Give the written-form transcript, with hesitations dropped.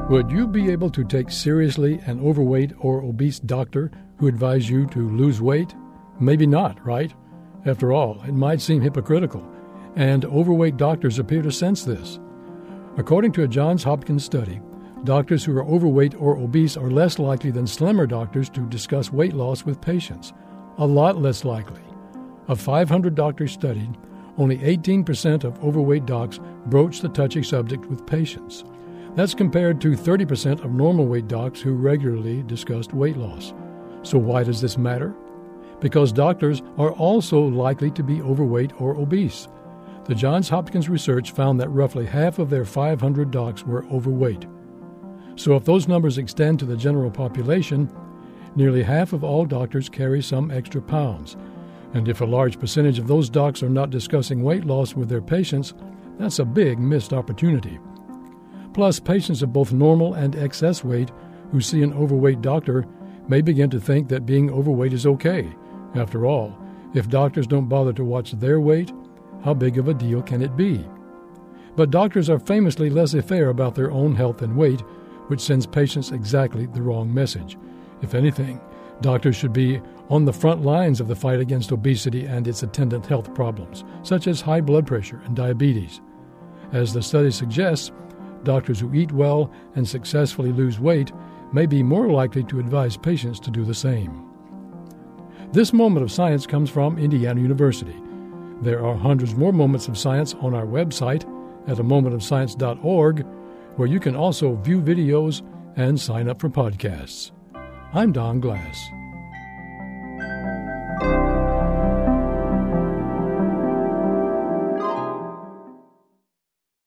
Would you be able to take seriously an overweight or obese doctor who advised you to lose weight? Maybe not, right? After all, it might seem hypocritical, and overweight doctors appear to sense this. According to a Johns Hopkins study, doctors who are overweight or obese are less likely than slimmer doctors to discuss weight loss with patients. A lot less likely. Of 500 doctors studied, only 18% of overweight docs broach the touchy subject with patients. That's compared to 30% of normal weight docs who regularly discussed weight loss. So why does this matter? Because doctors are also likely to be overweight or obese. The Johns Hopkins research found that roughly half of their 500 docs were overweight. So if those numbers extend to the general population, nearly half of all doctors carry some extra pounds. And if a large percentage of those docs are not discussing weight loss with their patients, that's a big missed opportunity. Plus, patients of both normal and excess weight who see an overweight doctor may begin to think that being overweight is okay. After all, if doctors don't bother to watch their weight, how big of a deal can it be? But doctors are famously laissez-faire about their own health and weight, which sends patients exactly the wrong message. If anything, doctors should be on the front lines of the fight against obesity and its attendant health problems, such as high blood pressure and diabetes. As the study suggests, doctors who eat well and successfully lose weight may be more likely to advise patients to do the same. This moment of science comes from Indiana University. There are hundreds more moments of science on our website at amomentofscience.org, where you can also view videos and sign up for podcasts. I'm Don Glass.